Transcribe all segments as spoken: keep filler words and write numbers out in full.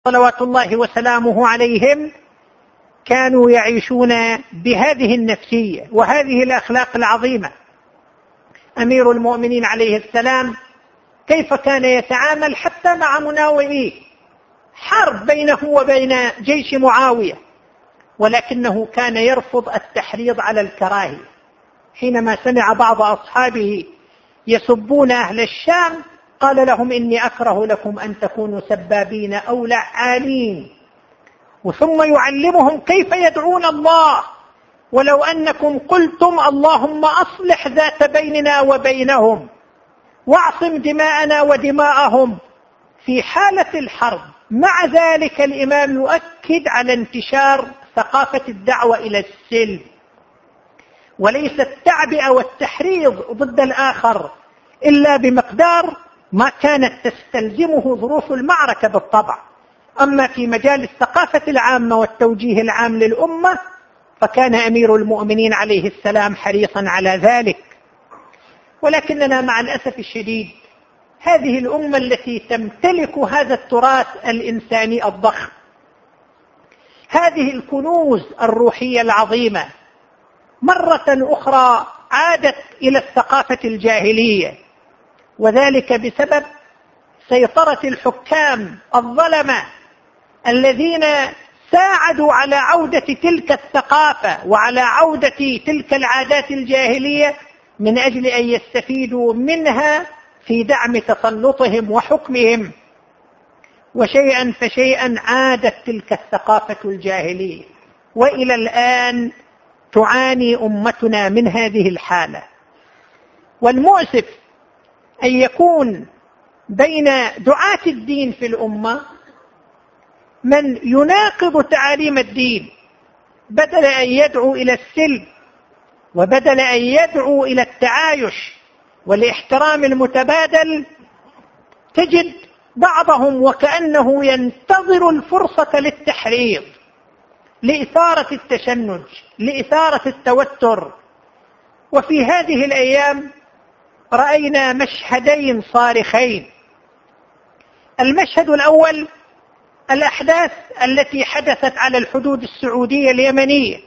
صلوات الله وسلامه عليهم كانوا يعيشون بهذه النفسية وهذه الأخلاق العظيمة. أمير المؤمنين عليه السلام كيف كان يتعامل حتى مع مناوئيه، حرب بينه وبين جيش معاوية، ولكنه كان يرفض التحريض على الكراهية. حينما سمع بعض أصحابه يسبون أهل الشام قال لهم إني أكره لكم أن تكونوا سبابين أو لعانين، وثم يعلمهم كيف يدعون الله، ولو أنكم قلتم اللهم أصلح ذات بيننا وبينهم واعصم دماءنا ودماءهم في حالة الحرب. مع ذلك الإمام يؤكد على انتشار ثقافة الدعوة إلى السلم، وليس التعبئة والتحريض ضد الآخر إلا بمقدار ما كانت تستلزمه ظروف المعركة بالطبع. أما في مجال الثقافة العامة والتوجيه العام للأمة فكان أمير المؤمنين عليه السلام حريصا على ذلك. ولكننا مع الأسف الشديد هذه الأمة التي تمتلك هذا التراث الإنساني الضخم، هذه الكنوز الروحية العظيمة، مرة أخرى عادت إلى الثقافة الجاهلية، وذلك بسبب سيطرة الحكام الظلمة الذين ساعدوا على عودة تلك الثقافة وعلى عودة تلك العادات الجاهلية من أجل أن يستفيدوا منها في دعم تسلطهم وحكمهم. وشيئا فشيئا عادت تلك الثقافة الجاهلية، وإلى الآن تعاني أمتنا من هذه الحالة. والمؤسف أن يكون بين دعاة الدين في الأمة من يناقض تعاليم الدين، بدل أن يدعو إلى السلم وبدل أن يدعو إلى التعايش والاحترام المتبادل، تجد بعضهم وكأنه ينتظر الفرصة للتحريض، لإثارة التشنج، لإثارة التوتر. وفي هذه الأيام رأينا مشهدين صارخين. المشهد الأول الأحداث التي حدثت على الحدود السعودية اليمنية،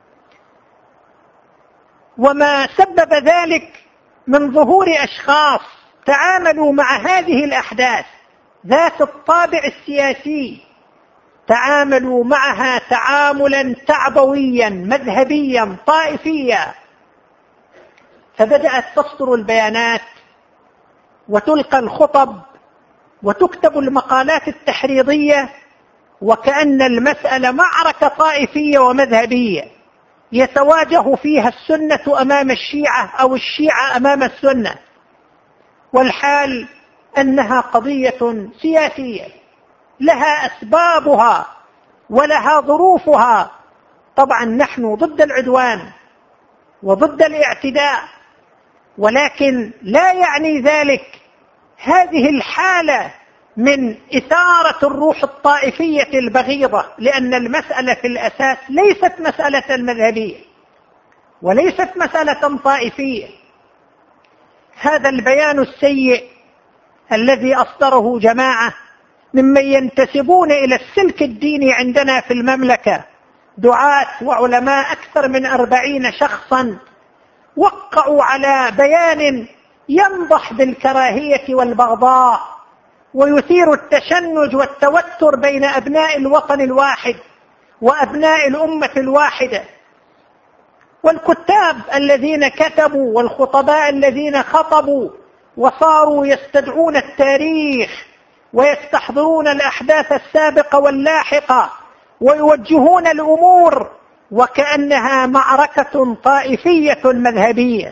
وما سبب ذلك من ظهور أشخاص تعاملوا مع هذه الأحداث ذات الطابع السياسي، تعاملوا معها تعاملا تعبويا مذهبيا طائفيا، فبدأت تصدر البيانات وتلقى الخطب وتكتب المقالات التحريضية، وكأن المسألة معركة طائفية ومذهبية يتواجه فيها السنة أمام الشيعة أو الشيعة أمام السنة، والحال أنها قضية سياسية لها أسبابها ولها ظروفها. طبعا نحن ضد العدوان وضد الاعتداء، ولكن لا يعني ذلك هذه الحالة من إثارة الروح الطائفية البغيضة، لأن المسألة في الأساس ليست مسألة مذهبية وليست مسألة طائفية. هذا البيان السيء الذي أصدره جماعة ممن ينتسبون إلى السلك الديني عندنا في المملكة، دعاة وعلماء أكثر من أربعين شخصا، وقعوا على بيان ينضح بالكراهية والبغضاء ويثير التشنج والتوتر بين أبناء الوطن الواحد وأبناء الأمة الواحدة. والكتاب الذين كتبوا والخطباء الذين خطبوا وصاروا يستدعون التاريخ ويستحضرون الأحداث السابقة واللاحقة ويوجهون الأمور وكأنها معركة طائفية مذهبية.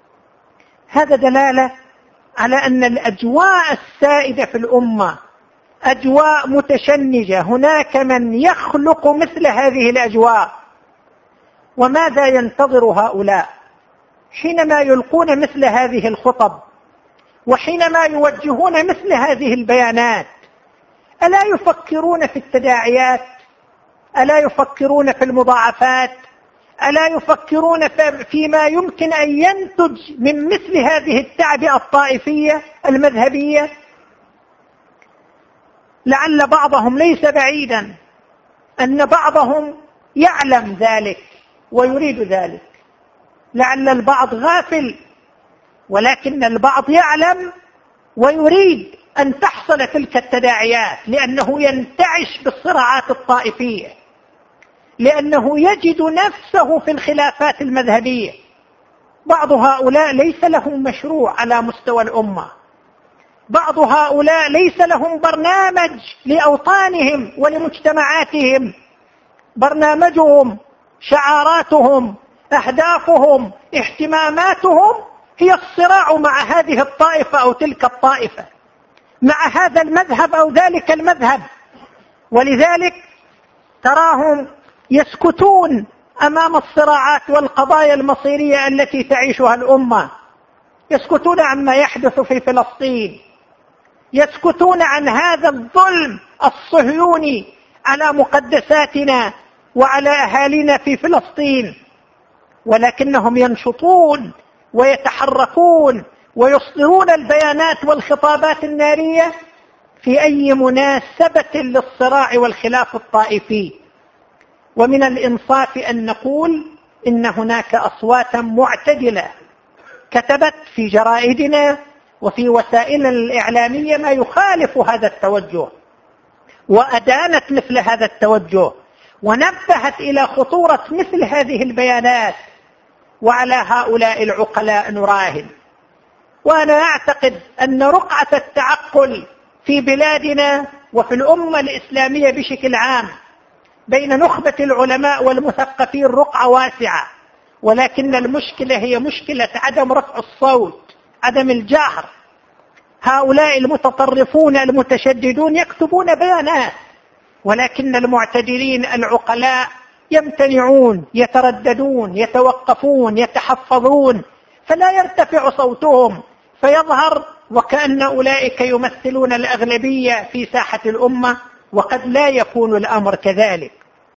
هذا دلالة على أن الأجواء السائدة في الأمة أجواء متشنجة. هناك من يخلق مثل هذه الأجواء. وماذا ينتظر هؤلاء حينما يلقون مثل هذه الخطب وحينما يوجهون مثل هذه البيانات؟ ألا يفكرون في التداعيات؟ ألا يفكرون في المضاعفات؟ ألا يفكرون فيما يمكن أن ينتج من مثل هذه التعبئة الطائفية المذهبية؟ لعل بعضهم ليس بعيدا أن بعضهم يعلم ذلك ويريد ذلك، لعل البعض غافل، ولكن البعض يعلم ويريد أن تحصل تلك التداعيات، لأنه ينتعش بالصراعات الطائفية، لأنه يجد نفسه في الخلافات المذهبية. بعض هؤلاء ليس لهم مشروع على مستوى الأمة، بعض هؤلاء ليس لهم برنامج لأوطانهم ولمجتمعاتهم، برنامجهم، شعاراتهم، أهدافهم، اهتماماتهم هي الصراع مع هذه الطائفة أو تلك الطائفة، مع هذا المذهب أو ذلك المذهب. ولذلك تراهم يسكتون أمام الصراعات والقضايا المصيرية التي تعيشها الأمة، يسكتون عما يحدث في فلسطين، يسكتون عن هذا الظلم الصهيوني على مقدساتنا وعلى أهالينا في فلسطين، ولكنهم ينشطون ويتحركون ويصدرون البيانات والخطابات النارية في أي مناسبة للصراع والخلاف الطائفي. ومن الإنصاف أن نقول إن هناك أصواتا معتدلة كتبت في جرائدنا وفي وسائل الإعلامية ما يخالف هذا التوجه، وأدانت مثل هذا التوجه، ونبهت إلى خطورة مثل هذه البيانات، وعلى هؤلاء العقلاء نراهن. وأنا أعتقد أن رقعة التعقل في بلادنا وفي الأمة الإسلامية بشكل عام بين نخبة العلماء والمثقفين رقعة واسعة، ولكن المشكلة هي مشكلة عدم رفع الصوت، عدم الجهر. هؤلاء المتطرفون المتشددون يكتبون بيانات، ولكن المعتدلين العقلاء يمتنعون، يترددون، يتوقفون، يتحفظون، فلا يرتفع صوتهم، فيظهر وكأن أولئك يمثلون الأغلبية في ساحة الأمة، وقد لا يكون الأمر كذلك.